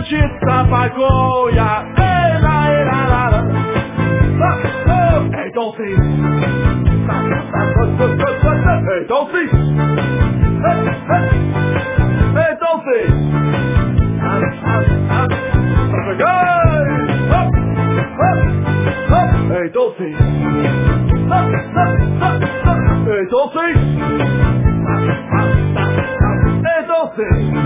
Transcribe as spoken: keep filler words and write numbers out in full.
chita pagoia. Ei, la, ei, la, la, la. Ah, oh. Hey, Dolphy. Hey, Dolphy. Hey, hey. Hey, Dolphy. Up, up, up. Up, up, up. Hey, Dolphy. Up, up, up, up. Hey, Dolphy. Up, up, up, up. Hey, Dolphy.